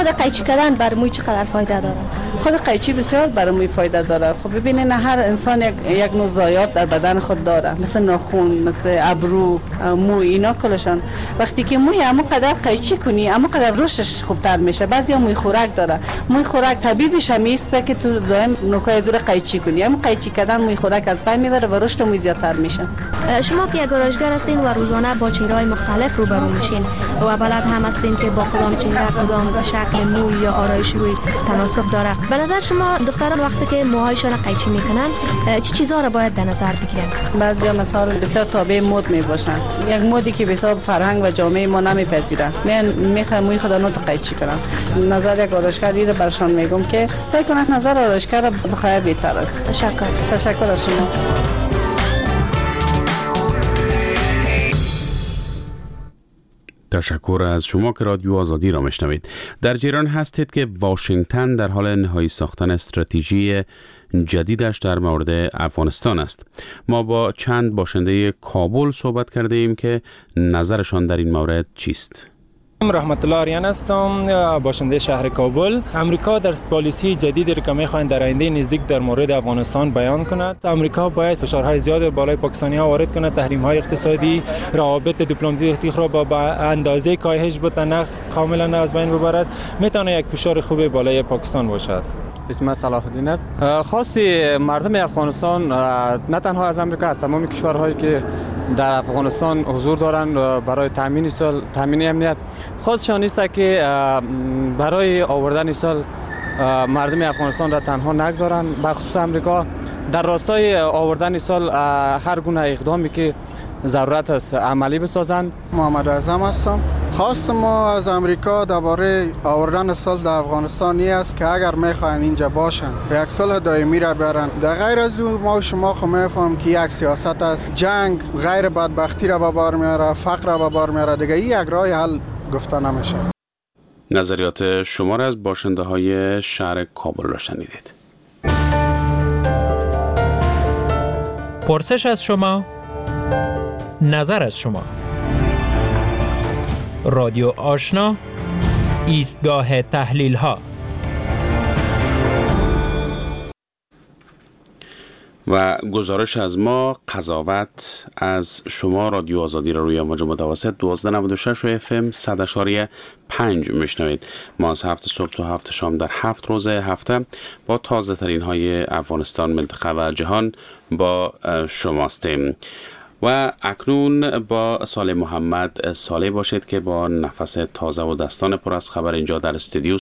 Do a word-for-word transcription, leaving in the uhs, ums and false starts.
خود قیچی کردن بر موی چقدر فایده داره؟ خود قیچی بسیار برای موی فایده داره. خب ببینین هر انسان یک یک نوع ضایعات در بدن خود داره، مثل ناخن، مثل ابرو، موی، اینا کلشان. وقتی که موی همون قدر قیچی کنی همون قدر رشدش خوبتر میشه. بعضیا موی خوراک داره، موی خوراک طبیعیش همیست که تو دائم نوکای زور قیچی کنی. همون قیچی کردن موی خوراک از بین میبره و رشد موی زیادتر میشه. شما که یک آرایشگر هستین و روزانه با چهره‌های مختلف روبرو میشین و بلد هم هستین که با کدام چهره کدام شکل موی یا آرایش روی تناسب داره. به نظر شما دختران وقتی که موهایشان قیچی میکنن چه چیزا رو باید در نظر بگیرن؟ بعضیا مثلا بسیار تابع مد میباشن، یک مدی که بسیار فرهنگ و جامعه ما نمیپذیره، میان میخوان موی خود نو قیچی کنن. نظر یک آرایشگر رو برشان میگم که سعی کنن نظر آرایشگر بخیر بهتر است. تشکر. تشکر از شما. تشکر از شما که رادیو آزادی را میشنوید. در جریان هستید که واشنگتن در حال نهایی ساختن استراتژی جدیدش در مورد افغانستان است. ما با چند باشنده کابل صحبت کرده ایم که نظرشان در این مورد چیست؟ رحمت الله آریان هستم، باشنده شهر کابل. امریکا در پالیسی جدیدی که می‌خواهند در آینده نزدیک در مورد افغانستان بیان کند. امریکا باید فشارهای زیاد بالای پاکستانی‌ها وارد کند، تحریم‌های اقتصادی، روابط دیپلماتیک را با اندازه کاهش بتونه کاملا از بین ببرد. میتونه یک فشار خوب بالای پاکستان باشد. اسم صلاح الدین است. خاصی مردم افغانستان نه تنها از امریکا است، تمام کشورهایی که در افغانستان حضور دارند برای تامین سال تامین امنیت خاصشان است که برای آوردن سال مردم افغانستان را تنها نگذارند. بخصوص امریکا در راستای آوردن سال هر گونه اقدامی که ضرورت است عملی بسازند. محمد اعظم هستم. خواست ما از امریکا درباره آوردن صلح در افغانستان این است که اگر میخواین اینجا باشن یک صلح دائمی را بیارن. در غیر از اون ما و شما خو میفهمیم که یک سیاست است، جنگ غیر بدبختی را به بار میاره، فقر را به بار میاره، دیگه این یک راه حل گفته نمیشه. نظریات شما را از باشنده های شهر کابل را شنیدید. پرسش از شما، نظر از شما. رادیو آشنا، ایستگاه تحلیل ها. و گزارش از ما، قضاوت از شما. رادیو آزادی را روی امواج متوسط دوازده نود و شش و اف ام صد اشاری پنج میشنوید. ما از هفت صبح تا هفت شام در هفت روز هفته با تازه ترین های افغانستان، منطقه و جهان با شماستیم. و اکنون با صالح محمد صالح باشید که با نفس تازه و دستان پر از خبر اینجا در استودیو